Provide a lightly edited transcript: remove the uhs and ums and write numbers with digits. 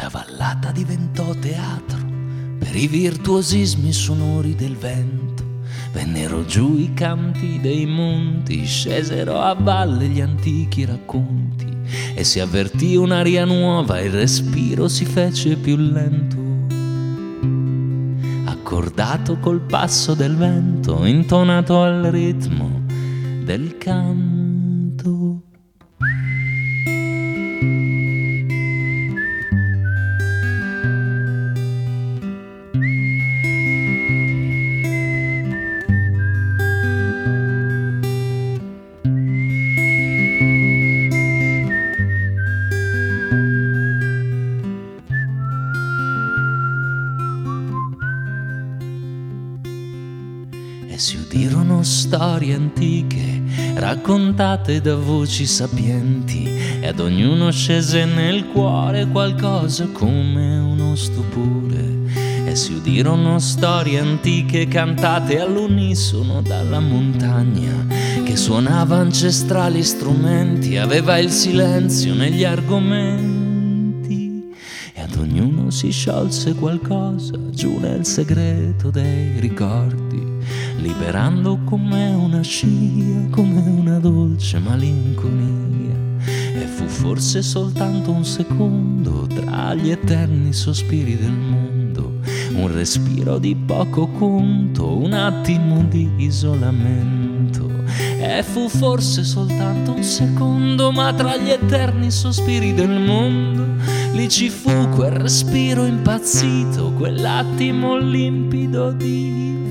La vallata diventò teatro per i virtuosismi sonori del vento. Vennero giù i canti dei monti, scesero a valle gli antichi racconti e si avvertì un'aria nuova, il respiro si fece più lento, accordato col passo del vento, intonato al ritmo del canto. E si udirono storie antiche raccontate da voci sapienti, e ad ognuno scese nel cuore qualcosa come uno stupore. E si udirono storie antiche cantate all'unisono dalla montagna, che suonava ancestrali strumenti, aveva il silenzio negli argomenti, e ad ognuno si sciolse qualcosa giù nel segreto dei ricordi, liberando come una scia, come una dolce malinconia. E fu forse soltanto un secondo tra gli eterni sospiri del mondo, un respiro di poco conto, un attimo di isolamento. E fu forse soltanto un secondo, ma tra gli eterni sospiri del mondo lì ci fu quel respiro impazzito, quell'attimo limpido di